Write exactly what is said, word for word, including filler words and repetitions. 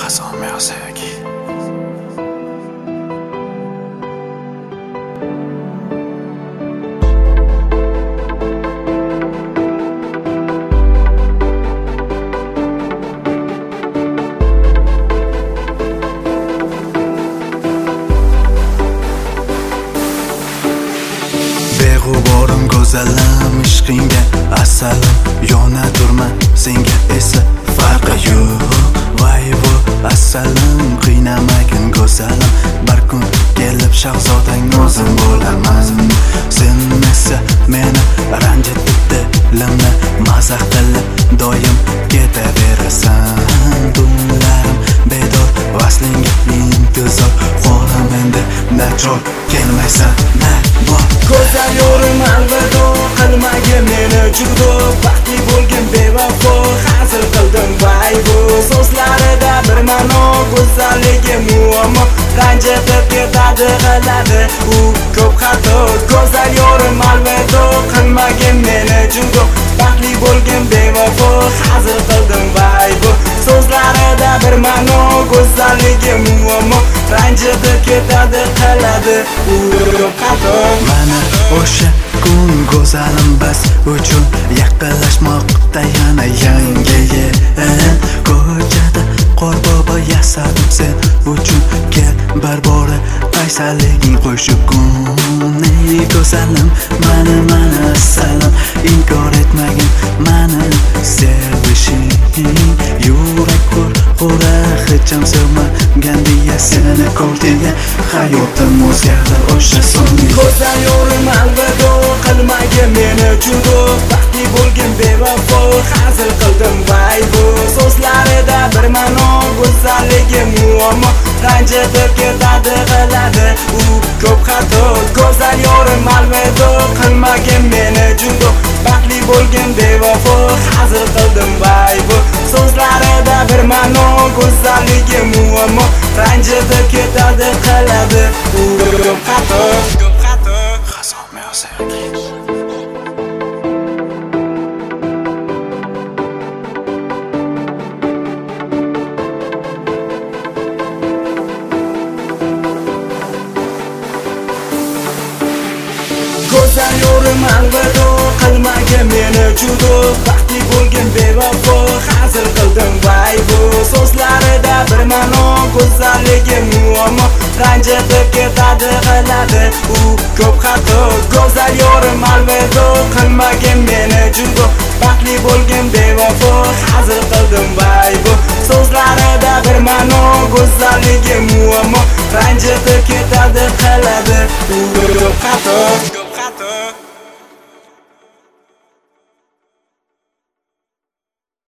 Razon music. Beg'uborim go'zalim ishqingga asalim yona turma senga esa farqi yo'q. Voy bu asalim qiynamagin go'zalim, bir kun kelib shahzodang o'zim bo'laman. Sen esa meni ranjitib dilimni mazax qilib doim ketaverasan. Tunlarim bedor vaslingga intizor, qo'lim endi nachol kelmaysan na bor. Go'zal yorim alvido qilmagin meni judo, baxtli bo'lgin bevafo hazil qildim vay bu. So'zlarida bir ma'no, go'zalligi muammo, ranjitib ketadi qiladi u ko'p xato. Go'zal yorim alvido qilmagin meni judo, baxtli bo'lgin bevafo hazil qildim vay bu. So'zlarida bir ma'no, go'zalligi muammo, ranjitib ketadi qiladi u ko'p xato. Mana o'sha kun go'zalim bas uchun yaqinlashmoqda yana yangi yil. Ko'chada qorbobo yasadim sen uchun, kel bir bora qaysaliging qo'shib kun. Ey go'zalim mani mani assalam, inkor etmagin mani sevishing. Yurak ko'r qo'ra hecham sevmagan deya seni ko'rdiya hayotim o'zgardi o'sha so'nggi. Go'zal yorim alvido qilmagin meni judo, baxtli bo'lgin bevafo hazil qildim vay bu. So'zlarida bir ma'no, go'zalligi muammo, ranjitib ketadi qiladi u ko'p xato. Go'zal yorim alvido qilmagin meni judo, baxtli bo'lgin bevafo hazil qildim vay bu. So'zlarida bir ma'no, go'zalligi muammo, ranjitib ketadi qiladi u ko'p xato. Razon music. Go'zal yorim alvido qilmagin meni judo, baxtli bo'lgin bevafo hazil qildim vay bu. So'zlarida bir ma'no, go'zalligi muammo, ranjitib ketadi qiladi u ko'p xato. Go'zal yorim alvido qilmagin meni judo, baxtli bo'lgin bevafo hazil qildim vay bu. So'zlarida bir ma'no, go'zalligi muammo, ranjitib ketadi qiladi u ko'p xato.